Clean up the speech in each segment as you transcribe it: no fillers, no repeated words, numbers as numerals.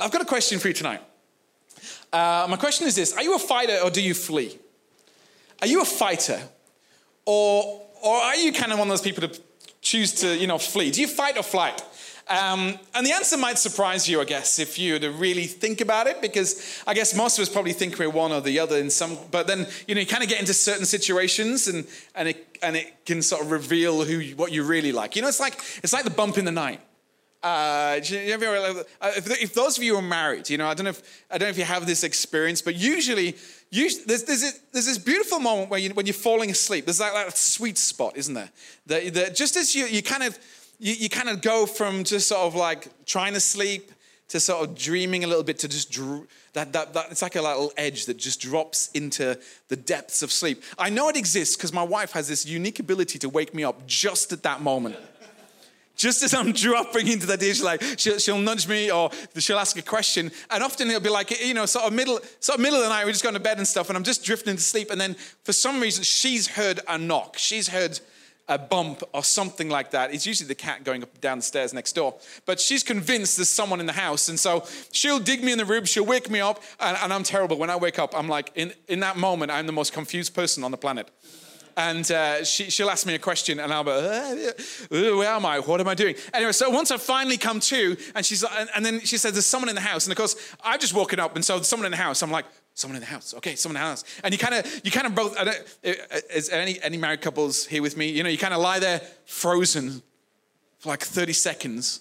I've got a question for you tonight. My question is this: are you a fighter or do you flee? Are you a fighter, or are you kind of one of those people that choose to, flee? Do you fight or flight? And the answer might surprise you, I guess, if you were to really think about it, because I guess most of us probably think we're one or the other in some. But then, you kind of get into certain situations, and it can sort of reveal what you really like. It's like the bump in the night. If those of you are married, I don't know if you have this experience, but usually there's this beautiful moment when you're falling asleep. There's like that sweet spot, isn't there? That just as you kind of go from just sort of like trying to sleep to sort of dreaming a little bit to just that it's like a little edge that just drops into the depths of sleep. I know it exists because my wife has this unique ability to wake me up just at that moment. Just as I'm dropping into that day, she'll nudge me or she'll ask a question. And often it'll be like, sort of middle of the night, we're just going to bed and stuff, and I'm just drifting to sleep. And then for some reason, she's heard a knock. She's heard a bump or something like that. It's usually the cat going up and down the stairs next door. But she's convinced there's someone in the house. And so she'll dig me in the ribs, she'll wake me up, and I'm terrible. When I wake up, I'm like, in that moment, I'm the most confused person on the planet. And she'll ask me a question, and I'll be, where am I? What am I doing? Anyway, so once I finally come to, and then she says, there's someone in the house. And of course, I've just woken up, and so there's someone in the house. I'm like, someone in the house. Okay, someone in the house. And you kind of both, is there any married couples here with me? You kind of lie there frozen for like 30 seconds.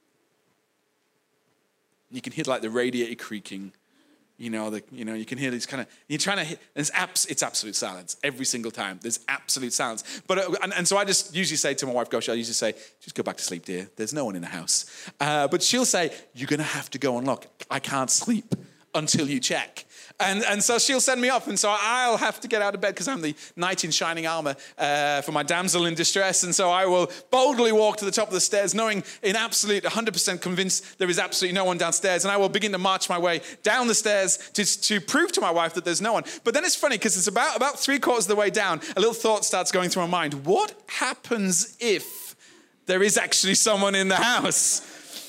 You can hear like the radiator creaking. You can hear these kind of, you're trying to hit, it's absolute silence every single time. There's absolute silence. But, and so I just usually say to my wife, I usually say, just go back to sleep, dear. There's no one in the house. But she'll say, you're going to have to go and look. I can't sleep until you check. And so she'll send me off, and so I'll have to get out of bed because I'm the knight in shining armor for my damsel in distress. And so I will boldly walk to the top of the stairs, knowing in absolute 100% convinced there is absolutely no one downstairs. And I will begin to march my way down the stairs to prove to my wife that there's no one. But then it's funny because it's about 3/4 of the way down, a little thought starts going through my mind. What happens if there is actually someone in the house?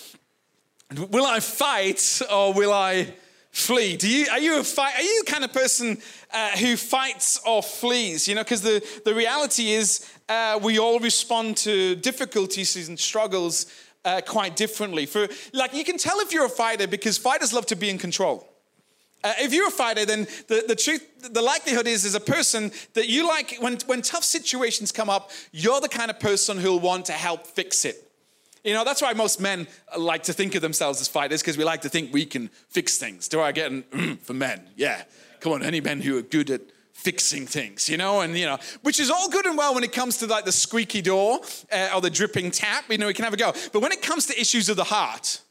Will I fight or will I flee? Are you the kind of person who fights or flees? Because the reality is we all respond to difficulties and struggles quite differently. You can tell if you're a fighter because fighters love to be in control. If you're a fighter, then the likelihood is as a person that you like, when tough situations come up, you're the kind of person who'll want to help fix it. That's why most men like to think of themselves as fighters, because we like to think we can fix things. Do I get an for men? Yeah. Come on, any men who are good at fixing things, which is all good and well when it comes to like the squeaky door or the dripping tap, we can have a go. But when it comes to issues of the heart,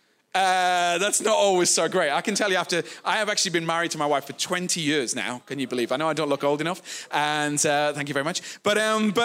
that's not always so great. I can tell you I have actually been married to my wife for 20 years now. Can you believe? I know I don't look old enough, and thank you very much. But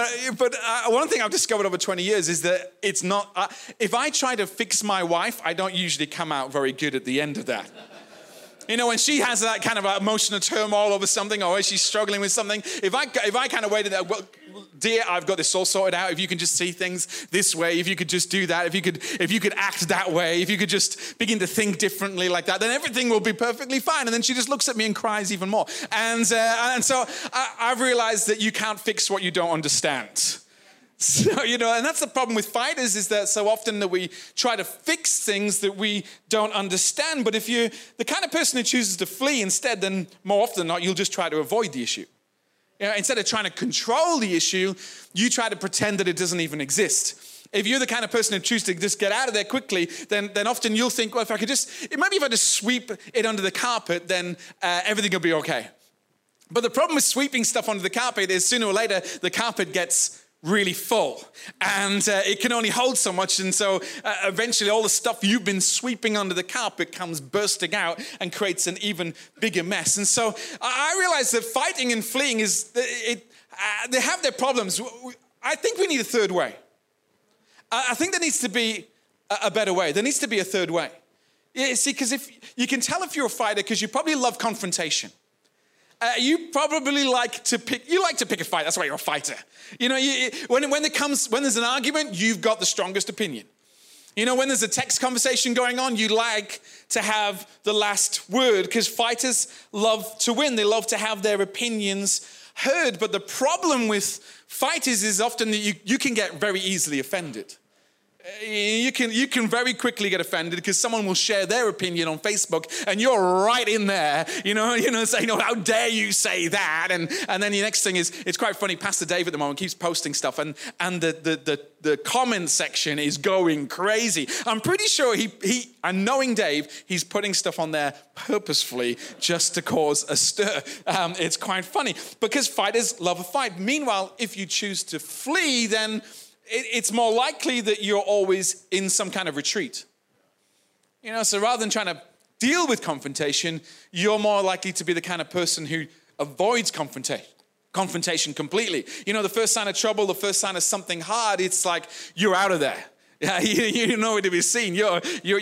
one thing I've discovered over 20 years is that it's not, if I try to fix my wife, I don't usually come out very good at the end of that. When she has that kind of emotional turmoil over something, or she's struggling with something, if I kind of waited there, well, dear, I've got this all sorted out. If you can just see things this way, if you could just do that, if you could act that way, if you could just begin to think differently like that, then everything will be perfectly fine. And then she just looks at me and cries even more. And so I've realized that you can't fix what you don't understand. So, and that's the problem with fighters, is that so often that we try to fix things that we don't understand. But if you're the kind of person who chooses to flee instead, then more often than not, you'll just try to avoid the issue. Instead of trying to control the issue, you try to pretend that it doesn't even exist. If you're the kind of person who chooses to just get out of there quickly, then often you'll think, well, if I just sweep it under the carpet, then everything will be okay. But the problem with sweeping stuff under the carpet is sooner or later, the carpet gets really full, and it can only hold so much, and so eventually all the stuff you've been sweeping under the carpet comes bursting out and creates an even bigger mess. And so I realize that fighting and fleeing they have their problems. I think we need a third way. I think there needs to be a better way. There needs to be a third way. See, because if you can tell if you're a fighter, because you probably love confrontation. You probably like to pick a fight. That's why you're a fighter. When there's an argument, you've got the strongest opinion. You know, when there's a text conversation going on, you like to have the last word because fighters love to win. They love to have their opinions heard. But the problem with fighters is often that you can get very easily offended. You can very quickly get offended because someone will share their opinion on Facebook and you're right in there, saying, "Oh, how dare you say that?" And then the next thing is, it's quite funny. Pastor Dave at the moment keeps posting stuff, and the comment section is going crazy. I'm pretty sure and knowing Dave, he's putting stuff on there purposefully just to cause a stir. It's quite funny because fighters love a fight. Meanwhile, if you choose to flee, then it's more likely that you're always in some kind of retreat. So rather than trying to deal with confrontation, you're more likely to be the kind of person who avoids confrontation completely. The first sign of trouble, the first sign of something hard, it's like you're out of there. Yeah, you know where to be seen. You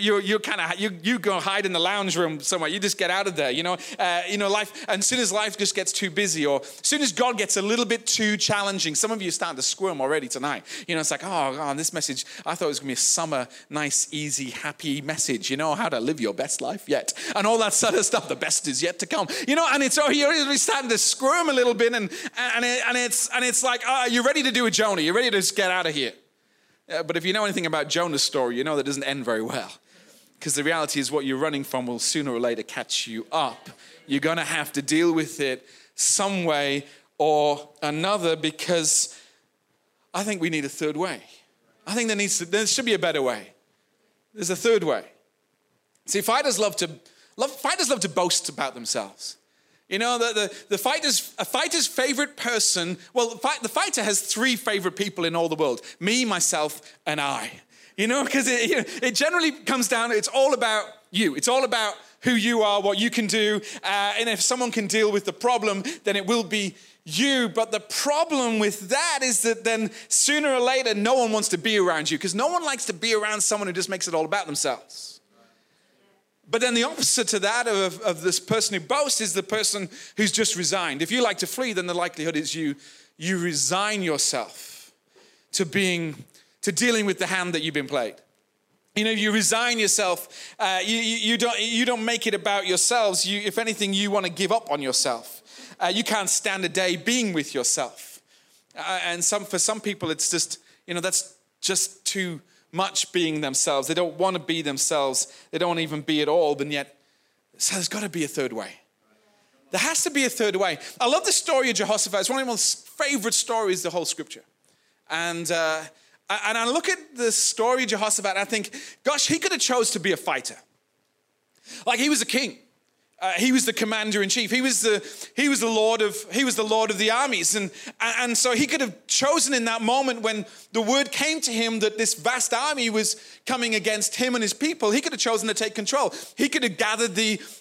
go hide in the lounge room somewhere. You just get out of there. Life. And as soon as life just gets too busy, or as soon as God gets a little bit too challenging, some of you are starting to squirm already tonight. It's like, oh God, this message. I thought it was gonna be a summer, nice, easy, happy message. How to live your best life yet, and all that sort of stuff. The best is yet to come. And it's you're starting to squirm a little bit, and it's like, you're ready to do a Jonah. You're ready to just get out of here. But if you know anything about Jonah's story, you know that doesn't end very well. Because the reality is what you're running from will sooner or later catch you up. You're going to have to deal with it some way or another, because I think we need a third way. I think there should be a better way. There's a third way. See, fighters love to boast about themselves. A fighter's favorite person, the fighter has 3 favorite people in all the world: me, myself, and I. Because it generally comes down, it's all about you. It's all about who you are, what you can do. And if someone can deal with the problem, then it will be you. But the problem with that is that then sooner or later, no one wants to be around you, because no one likes to be around someone who just makes it all about themselves. But then the opposite to that of this person who boasts is the person who's just resigned. If you like to flee, then the likelihood is you resign yourself to dealing with the hand that you've been played. You resign yourself. You don't make it about yourselves. If anything, you want to give up on yourself. You can't stand a day being with yourself. And for some people, it's just that's just too much being themselves. They don't want to be themselves. They don't want to even be at all. But yet, so there's got to be a third way. There has to be a third way. I love the story of Jehoshaphat. It's one of my favorite stories, the whole scripture. And I look at the story of Jehoshaphat and I think, gosh, he could have chose to be a fighter. Like, he was a king. He was the commander in chief. He was the Lord of the armies, and so he could have chosen in that moment when the word came to him that this vast army was coming against him and his people. He could have chosen to take control. He could have gathered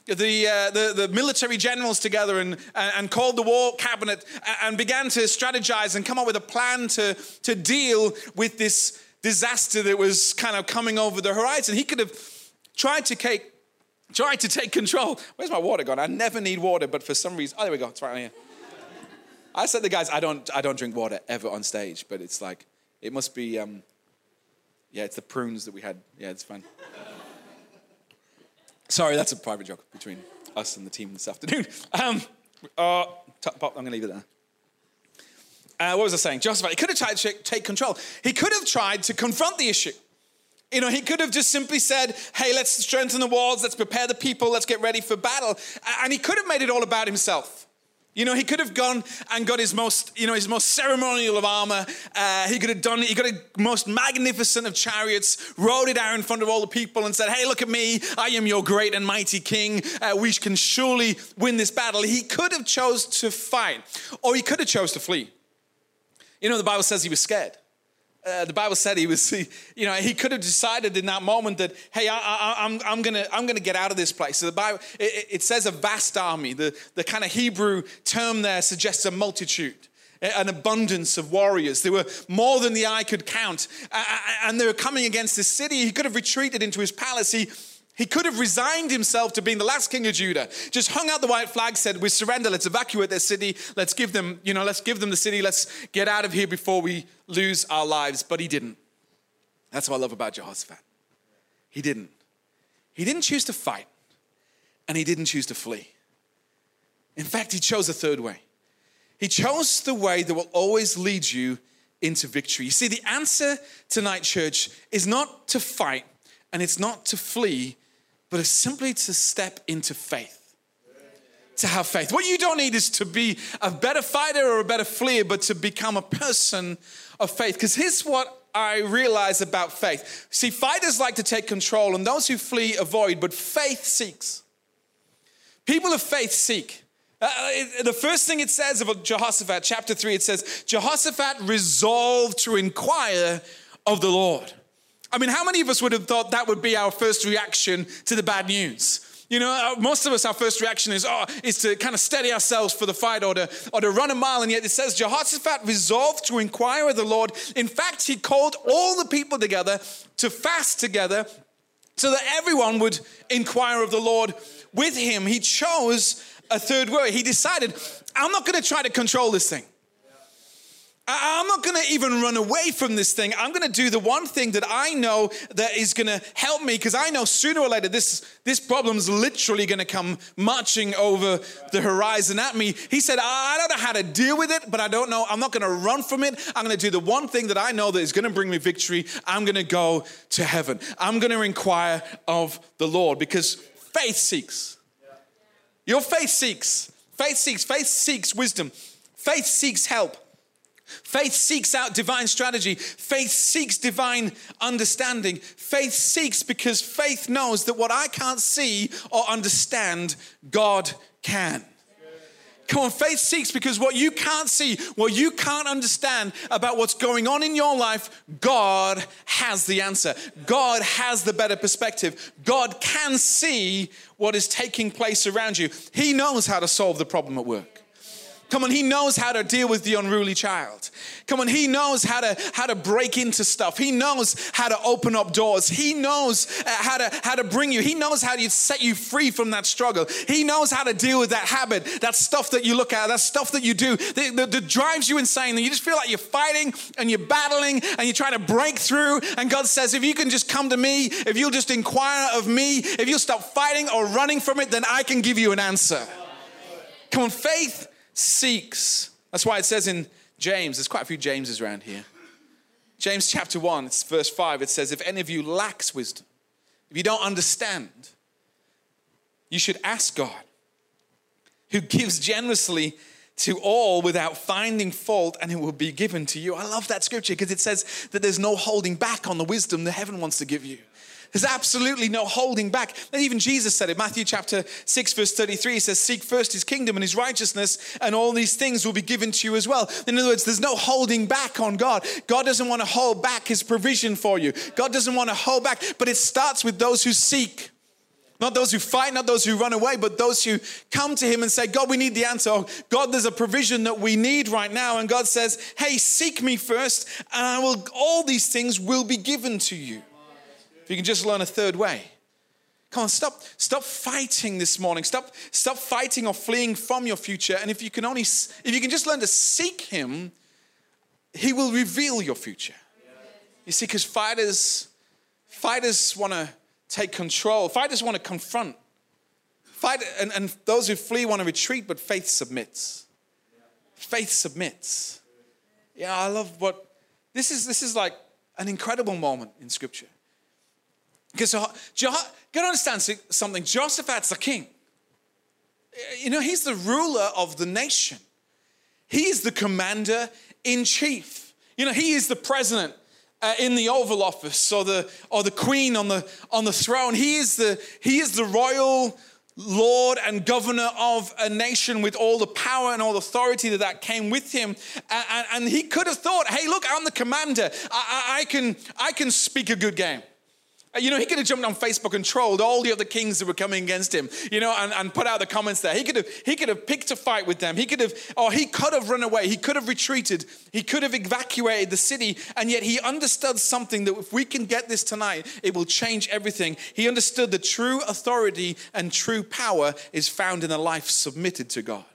the military generals together and called the war cabinet and began to strategize and come up with a plan to deal with this disaster that was kind of coming over the horizon. He could have tried to take control. Where's my water gone? I never need water, but for some reason, there we go. It's right here. I said to the guys, I don't drink water ever on stage, but it's like, it must be, it's the prunes that we had. Yeah, it's fine. Sorry, that's a private joke between us and the team this afternoon. I'm going to leave it there. What was I saying? Jehoshaphat, he could have tried to take control. He could have tried to confront the issue. He could have just simply said, hey, let's strengthen the walls, let's prepare the people, let's get ready for battle. And he could have made it all about himself. He could have gone and got his most ceremonial of armor. He got a most magnificent of chariots, rode it out in front of all the people and said, hey, look at me, I am your great and mighty king. We can surely win this battle. He could have chose to fight, or he could have chose to flee. The Bible says he was scared. The Bible said he could have decided in that moment that, hey, I'm gonna get out of this place. So the Bible, it says a vast army. The kind of Hebrew term there suggests a multitude, an abundance of warriors. There were more than the eye could count, and they were coming against this city. He could have retreated into his palace. He could have resigned himself to being the last king of Judah, just hung out the white flag, said, we surrender, let's evacuate their city, let's give them the city, let's get out of here before we lose our lives. But he didn't. That's what I love about Jehoshaphat. He didn't. He didn't choose to fight, and he didn't choose to flee. In fact, he chose a third way. He chose the way that will always lead you into victory. You see, the answer tonight, church, is not to fight and it's not to flee, but it's simply to step into faith. To have faith. What you don't need is to be a better fighter or a better fleer, but to become a person of faith. Because here's what I realize about faith. See, fighters like to take control, and those who flee avoid, but faith seeks. People of faith seek. The first thing it says about Jehoshaphat, chapter 3, it says, Jehoshaphat resolved to inquire of the Lord. I mean, how many of us would have thought that would be our first reaction to the bad news? You know, most of us, our first reaction is to kind of steady ourselves for the fight or to run a mile. And yet it says Jehoshaphat resolved to inquire of the Lord. In fact, he called all the people together to fast together so that everyone would inquire of the Lord with him. He chose a third way. He decided, I'm not going to try to control this thing. I'm not going to even run away from this thing. I'm going to do the one thing that I know that is going to help me, because I know sooner or later this problem's literally going to come marching over the horizon at me. He said, I don't know how to deal with it, but I don't know. I'm not going to run from it. I'm going to do the one thing that I know that is going to bring me victory. I'm going to go to heaven. I'm going to inquire of the Lord, because faith seeks. Your faith seeks. Faith seeks. Faith seeks wisdom. Faith seeks help. Faith seeks out divine strategy. Faith seeks divine understanding. Faith seeks because faith knows that what I can't see or understand, God can. Come on, faith seeks because what you can't see, what you can't understand about what's going on in your life, God has the answer. God has the better perspective. God can see what is taking place around you. He knows how to solve the problem at work. Come on, he knows how to deal with the unruly child. Come on, he knows how to break into stuff. He knows how to open up doors. He knows how to bring you. He knows how to set you free from that struggle. He knows how to deal with that habit, that stuff that you look at, that stuff that you do that drives you insane. And you just feel like you're fighting and you're battling and you're trying to break through. And God says, if you can just come to me, if you'll just inquire of me, if you'll stop fighting or running from it, then I can give you an answer. Come on, faith seeks. That's why it says in James, there's quite a few Jameses around here. James chapter 1, it's verse 5, it says, if any of you lacks wisdom, if you don't understand, you should ask God, who gives generously to all without finding fault, and it will be given to you. I love that scripture because it says that there's no holding back on the wisdom that heaven wants to give you. There's absolutely no holding back. And even Jesus said it. Matthew chapter 6, verse 33, he says, seek first his kingdom and his righteousness, and all these things will be given to you as well. In other words, there's no holding back on God. God doesn't want to hold back his provision for you. God doesn't want to hold back, but it starts with those who seek. Not those who fight, not those who run away, but those who come to him and say, God, we need the answer. Oh, God, there's a provision that we need right now. And God says, hey, seek me first, and all these things will be given to you. If you can just learn a third way. Come on, stop fighting this morning. Stop fighting or fleeing from your future. And if you can just learn to seek him, he will reveal your future. You see, because fighters want to take control. Fighters want to confront. And those who flee want to retreat, but faith submits. Faith submits. Yeah, I love what this is like an incredible moment in Scripture. Because you got to understand something. Jehoshaphat's the king. You know, he's the ruler of the nation. He's the commander in chief. You know, he is the president in the Oval Office, or the queen on the throne. He is the royal lord and governor of a nation with all the power and all the authority that came with him. And he could have thought, hey, look, I'm the commander. I can speak a good game. You know, he could have jumped on Facebook and trolled all the other kings that were coming against him, you know, and put out the comments there. He could have picked a fight with them. He could have run away. He could have retreated. He could have evacuated the city. And yet he understood something that if we can get this tonight, it will change everything. He understood that true authority and true power is found in a life submitted to God.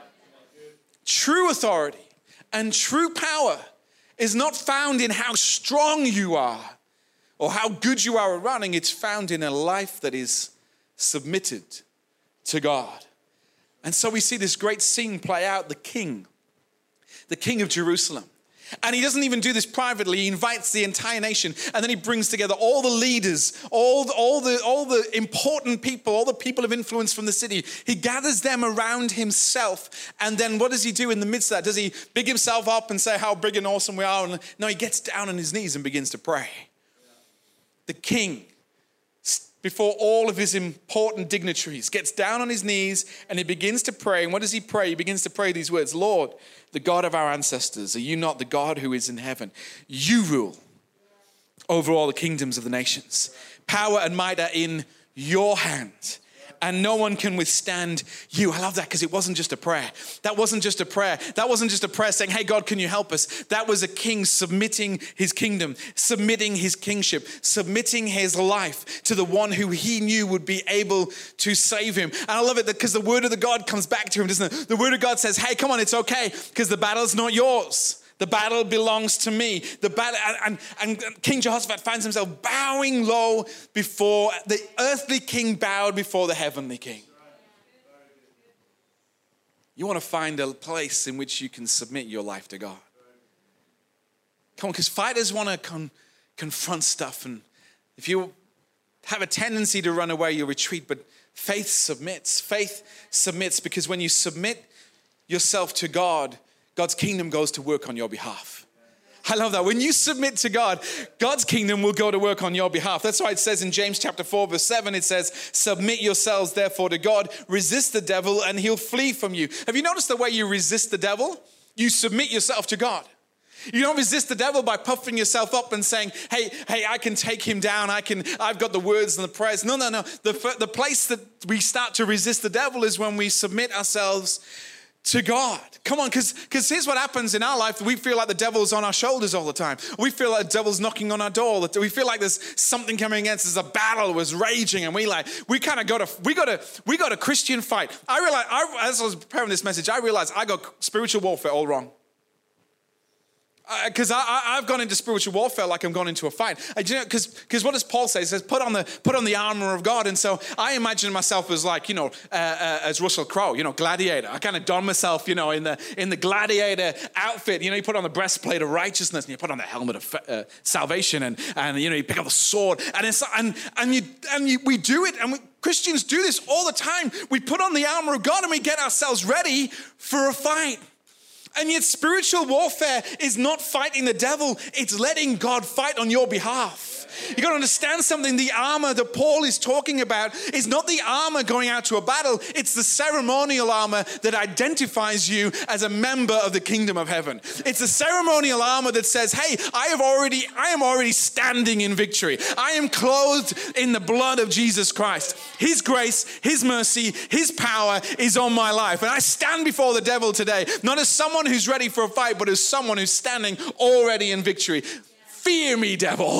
True authority and true power is not found in how strong you are, or how good you are at running. It's found in a life that is submitted to God. And so we see this great scene play out, the king of Jerusalem. And he doesn't even do this privately. He invites the entire nation, and then he brings together all the leaders, all the important people, all the people of influence from the city. He gathers them around himself. And then what does he do in the midst of that? Does he big himself up and say how big and awesome we are? No, he gets down on his knees and begins to pray. The king, before all of his important dignitaries, gets down on his knees and he begins to pray. And what does he pray? He begins to pray these words: Lord, the God of our ancestors, are you not the God who is in heaven? You rule over all the kingdoms of the nations. Power and might are in your hand, and no one can withstand you. I love that, because it wasn't just a prayer. That wasn't just a prayer. That wasn't just a prayer saying, hey, God, can you help us? That was a king submitting his kingdom, submitting his kingship, submitting his life to the one who he knew would be able to save him. And I love it because the word of the God comes back to him, doesn't it? The word of God says, hey, come on, it's okay, because the battle's not yours. The battle belongs to me. The battle, and King Jehoshaphat finds himself bowing low before the earthly king bowed before the heavenly king. You want to find a place in which you can submit your life to God. Come on, because fighters want to confront stuff, and if you have a tendency to run away, you retreat. But faith submits. Faith submits because when you submit yourself to God, God's kingdom goes to work on your behalf. I love that. When you submit to God, God's kingdom will go to work on your behalf. That's why it says in James chapter 4, verse 7, it says, submit yourselves therefore to God, resist the devil and he'll flee from you. Have you noticed the way you resist the devil? You submit yourself to God. You don't resist the devil by puffing yourself up and saying, hey, I can take him down. I've got the words and the prayers. No. The place that we start to resist the devil is when we submit ourselves to God. Come on, because here's what happens in our life. We feel like the devil's on our shoulders all the time. We feel like the devil's knocking on our door. We feel like there's something coming against us. A battle was raging, and we kind of got a Christian fight. I realized, as I was preparing this message, I realized I got spiritual warfare all wrong. Because I've gone into spiritual warfare like I'm gone into a fight. Because what does Paul say? He says, put on the armor of God. And so I imagine myself as like, as Russell Crowe, gladiator. I kind of don myself, in the gladiator outfit. You put on the breastplate of righteousness, and you put on the helmet of salvation, and you pick up the sword, we do it, and Christians do this all the time. We put on the armor of God and we get ourselves ready for a fight. And yet spiritual warfare is not fighting the devil. It's letting God fight on your behalf. You got to understand something. The armor that Paul is talking about is not the armor going out to a battle. It's the ceremonial armor that identifies you as a member of the kingdom of heaven. It's the ceremonial armor that says, hey, I am already standing in victory. I am clothed in the blood of Jesus Christ. His grace, his mercy, his power is on my life. And I stand before the devil today, not as someone who's ready for a fight, but as someone who's standing already in victory. Fear me, devil.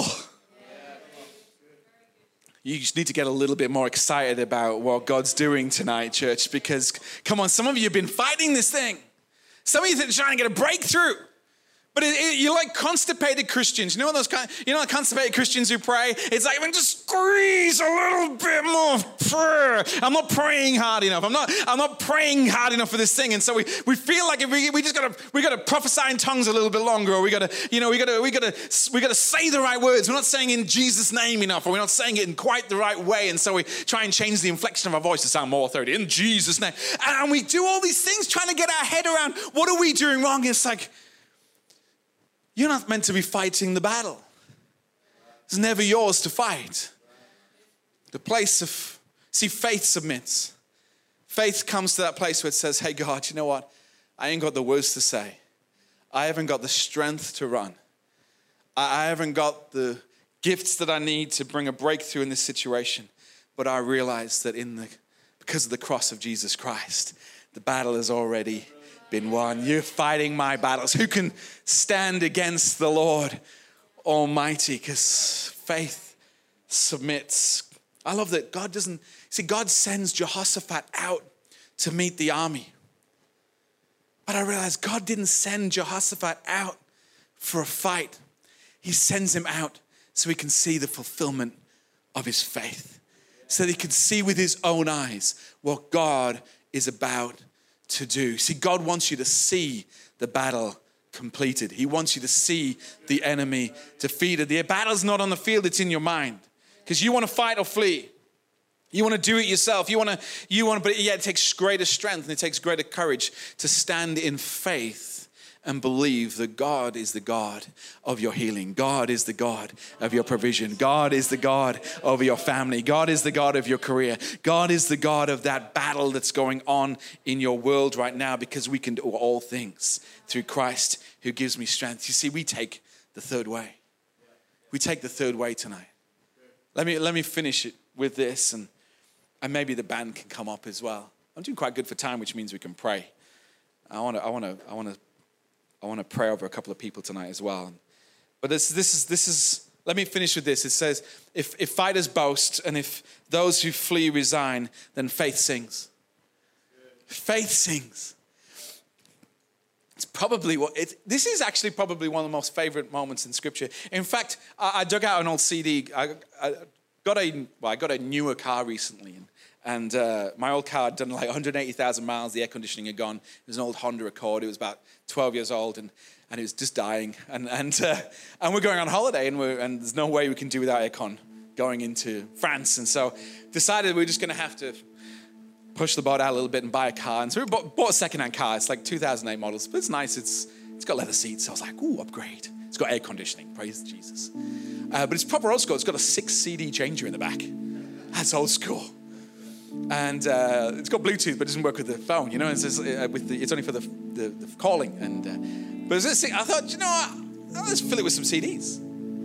You just need to get a little bit more excited about what God's doing tonight, church, because, come on, some of you have been fighting this thing. Some of you are trying to get a breakthrough. But you're like constipated Christians. Like constipated Christians who pray? It's like, just squeeze a little bit more prayer. I'm not praying hard enough. I'm not praying hard enough for this thing. And so we feel like we gotta prophesy in tongues a little bit longer, or we gotta say the right words. We're not saying in Jesus' name enough, or we're not saying it in quite the right way. And so we try and change the inflection of our voice to sound more authoritative. In Jesus' name. And we do all these things trying to get our head around what are we doing wrong. It's like, you're not meant to be fighting the battle. It's never yours to fight. The place of, faith submits. Faith comes to that place where it says, hey, God, you know what? I ain't got the words to say. I haven't got the strength to run. I haven't got the gifts that I need to bring a breakthrough in this situation. But I realize that because of the cross of Jesus Christ, the battle has already been won. You're fighting my battles. Who can stand against the Lord Almighty? Because faith submits. I love that God sends Jehoshaphat out to meet the army. But I realized God didn't send Jehoshaphat out for a fight. He sends him out so he can see the fulfillment of his faith, so that he can see with his own eyes what God is about to do. See, God wants you to see the battle completed. He wants you to see the enemy defeated. The battle's not on the field, it's in your mind. Because you want to fight or flee. You want to do it yourself. But yeah, it takes greater strength and it takes greater courage to stand in faith and believe that God is the God of your healing. God is the God of your provision. God is the God of your family. God is the God of your career. God is the God of that battle that's going on in your world right now, because we can do all things through Christ who gives me strength. You see, we take the third way. We take the third way tonight. Let me finish it with this, and maybe the band can come up as well. I'm doing quite good for time, which means we can pray. I want to pray over a couple of people tonight as well. But this is. Let me finish with this. It says, if fighters boast and if those who flee resign, then faith sings. Faith sings. It's probably this is actually probably one of the most favorite moments in Scripture. In fact, I dug out an old CD. I got a newer car recently, and my old car had done like 180,000 miles. The air conditioning had gone. It was an old Honda Accord. It was about 12 years old, and it was just dying. And we're going on holiday, and there's no way we can do without aircon going into France. And so decided we're just going to have to push the boat out a little bit and buy a car. And so we bought a second-hand car. It's like 2008 models, but it's nice. It's got leather seats. So I was like, ooh, upgrade. It's got air conditioning. Praise Jesus. But it's proper old school. It's got a 6 CD changer in the back. That's old school. And it's got Bluetooth, but it doesn't work with the phone. You know, it's only for the calling. But I thought, you know what? Let's fill it with some CDs.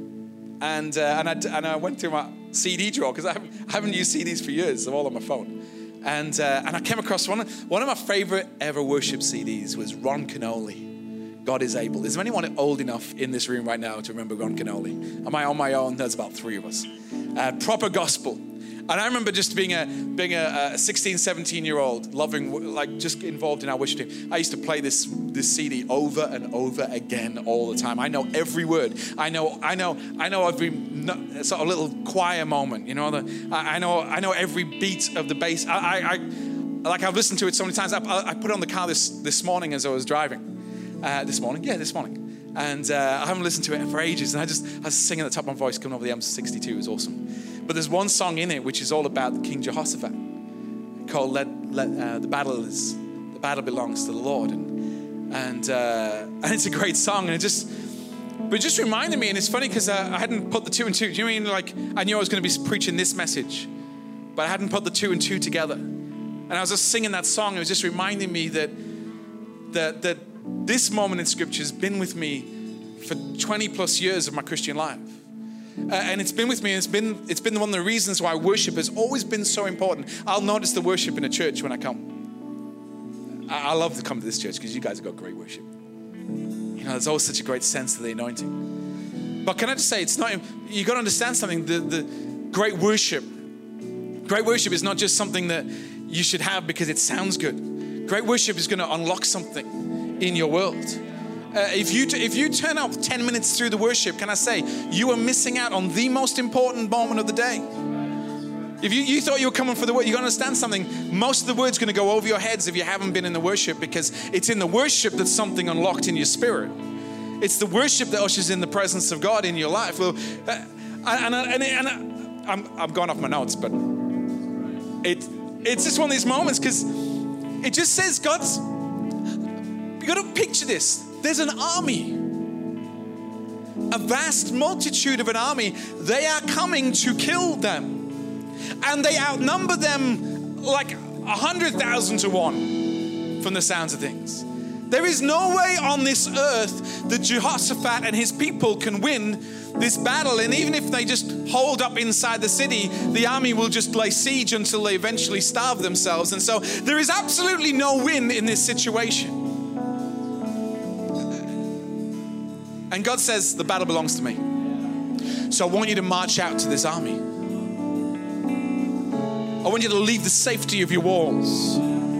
And I went through my CD drawer, because I haven't used CDs for years. They're all on my phone. And I came across one of my favorite ever worship CDs was Ron Kenoly. God is able. Is there anyone old enough in this room right now to remember Ron Kenoly? Am I on my own? There's about 3 of us. Proper gospel. And I remember just being a 16, 17-year-old, loving, like just involved in our worship team. I used to play this CD over and over again all the time. I know every word. I know every sort of little choir moment. You know, I know every beat of the bass. I've listened to it so many times. I put it on the car this morning as I was driving. This morning. And I haven't listened to it for ages. And I was singing at the top of my voice coming over the M62. It was awesome. But there's one song in it which is all about King Jehoshaphat, called "The Battle Belongs to the Lord," and it's a great song, and it just reminded me. And it's funny because I hadn't put the 2 and 2. Do you mean like I knew I was going to be preaching this message, but I hadn't put the 2 and 2 together? And I was just singing that song. It was just reminding me that this moment in Scripture has been with me for 20 plus years of my Christian life. And it's been with me, and it's been one of the reasons why worship has always been so important. I'll notice the worship in a church when I come. I love to come to this church because you guys have got great worship. You know, there's always such a great sense of the anointing. But can I just say, you got to understand something. The great worship is not just something that you should have because it sounds good. Great worship is going to unlock something in your world. If you turn up 10 minutes through the worship, can I say, you are missing out on the most important moment of the day. If you thought you were coming for the word, you got to understand something. Most of the word's going to go over your heads if you haven't been in the worship, because it's in the worship that's something unlocked in your spirit. It's the worship that ushers in the presence of God in your life. Well, I'm going off my notes, but it's just one of these moments, because it just says you got to picture this. There's an army, a vast multitude of an army. They are coming to kill them, and they outnumber them like 100,000 to 1 from the sounds of things. There is no way on this earth that Jehoshaphat and his people can win this battle. And even if they just hold up inside the city, the army will just lay siege until they eventually starve themselves. And so there is absolutely no win in this situation. And God says, the battle belongs to me. So I want you to march out to this army. I want you to leave the safety of your walls.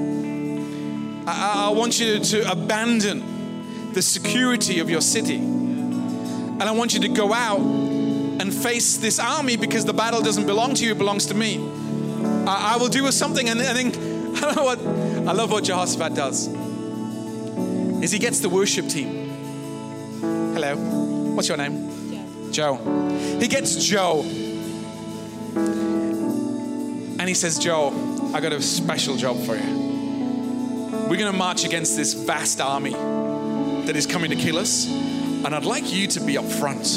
I want you to abandon the security of your city. And I want you to go out and face this army because the battle doesn't belong to you, it belongs to me. I will do something. And then I love what Jehoshaphat does is he gets the worship team. Hello, what's your name? Joe. He gets Joe and he says, Joe, I got a special job for you. We're going to march against this vast army that is coming to kill us, and I'd like you to be up front.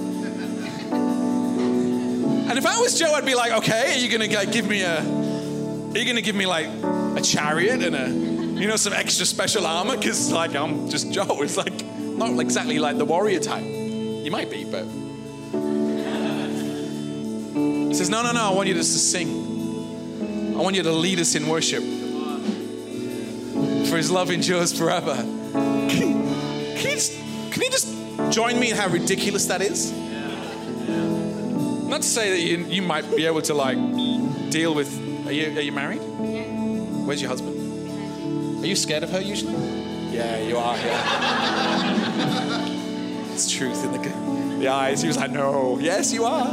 And if I was Joe, I'd be like, okay, are you going to give me like a chariot and some extra special armor? Because like I'm just Joe. It's like not exactly like the warrior type. You might be, but he says, no, I want you to sing. I want you to lead us in worship. For his love endures forever. Can you just join me in how ridiculous that is? Not to say that you might be able to like deal with, are you married? Yeah. Where's your husband? Are you scared of her usually? Yeah, you are, yeah. It's truth in the eyes. He was like, no. Yes, you are.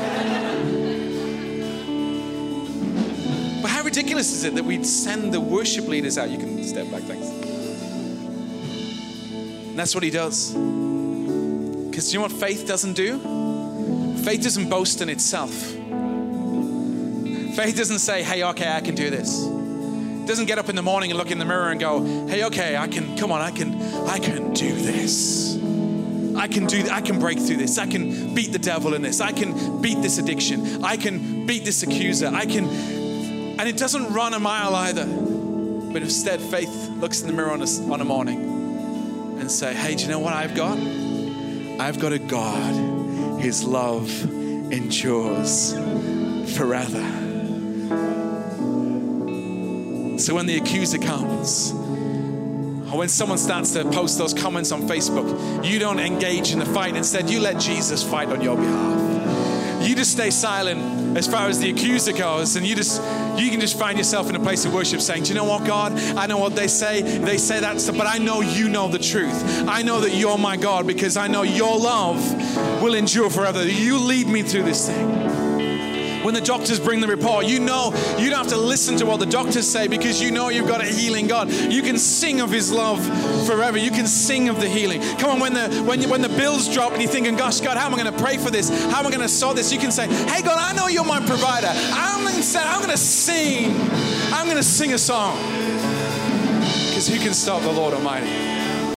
But how ridiculous is it that we'd send the worship leaders out? You can step back, thanks. And that's what he does. Because you know what faith doesn't do? Faith doesn't boast in itself. Faith doesn't say, hey, okay, I can do this. It doesn't get up in the morning and look in the mirror and go, hey, okay, I can do this. I can break through this. I can beat the devil in this. I can beat this addiction. I can beat this accuser. And it doesn't run a mile either. But instead, faith looks in the mirror on a morning and say, hey, do you know what I've got? I've got a God. His love endures forever. So when the accuser comes, or when someone starts to post those comments on Facebook, you don't engage in the fight. Instead, you let Jesus fight on your behalf. You just stay silent as far as the accuser goes, and you can just find yourself in a place of worship saying, do you know what, God? I know what they say that stuff, but I know you know the truth. I know that you're my God because I know your love will endure forever. You lead me through this thing. When the doctors bring the report, you know you don't have to listen to what the doctors say because you know you've got a healing God. You can sing of his love forever. You can sing of the healing. Come on, when the bills drop and you're thinking, gosh, God, how am I going to pray for this? How am I going to sort this? You can say, hey, God, I know you're my provider. I'm going to sing. I'm going to sing a song. Because who can stop the Lord Almighty?